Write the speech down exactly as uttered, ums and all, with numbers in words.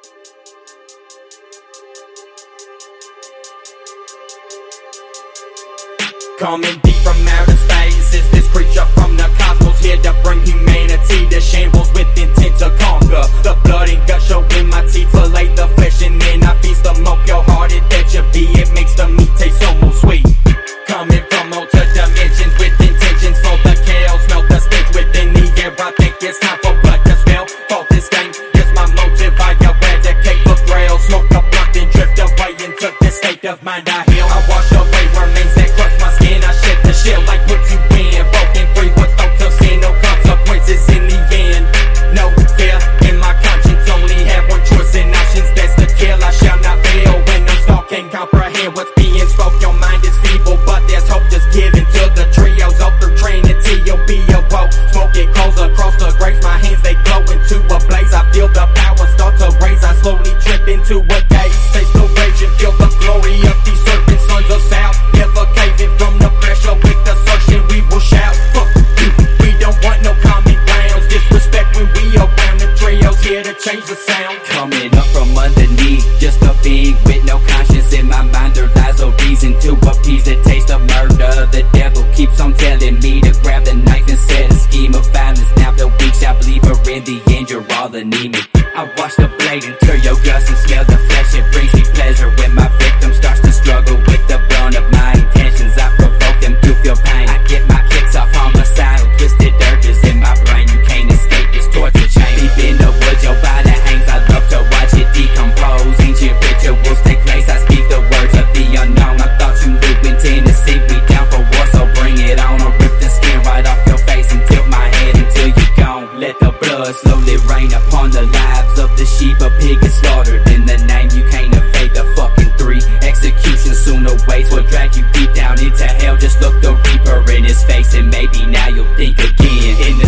Coming deep from outer space is this creature from the cosmos, here to bring humanity to shambles with intent to conquer. The blood and gut show in my teeth, fillet the flesh and then I feast them up. Your hearted that you be, it makes the meat taste so more sweet. Coming from altered dimensions with intentions for the chaos, smell the stench within the air. I think it's time for blood to spill. For this game is my motive, I eradicate the grail. Smoke a blunt and drift away into this state of mind I heal. I wash away remains that crush my skin, I shed the shell like put you in. Broken free, what's thought to sin, no consequences in the end. No fear in my conscience, only have one choice and options, that's to kill. I shall not fail when no stalk can comprehend what's being spoke. Your mind is feeble, but there's hope just given to the trios of the Trinity. You'll be awoke, smoke it calls across the graves. My hands they glow into a blaze. I feel the power start to raise. I slowly trip into a daze. Taste the rage and feel the glory of these serpent sons of South. Never caving from the pressure with assertion. We will shout, fuck you. We don't want no common grounds. Disrespect when we around. The trios here to change the sound. Coming up from underneath, just a being with no conscience in my mind. There lies a reason to appease the taste of murder. The devil keeps on telling me to grab the knife and set a scheme of violence. Now the weak shall believe, but in the end you're all anemic. I watch the blade into your guts and smell the flesh. It brings me pleasure when my victim starts to struggle with the brunt of my intentions. I provoke them to feel pain. I get my kicks off homicidal, twisted urges in my brain. You can't escape this torture chain. Deep in the woods, your body hangs. I love to watch it decompose. Ancient rituals take place. I speak the words of the unknown. I thought you knew in Tennessee we down for war, so bring it on. I'll rip the skin right off your face and tilt my head until you're gone. Let the blood slowly rain upon the lives of the sheep. A pig is slaughtered in the name you can't evade. The fucking three execution soon awaits, will drag you deep down into hell. Just look the reaper in his face and maybe now you'll think again. In the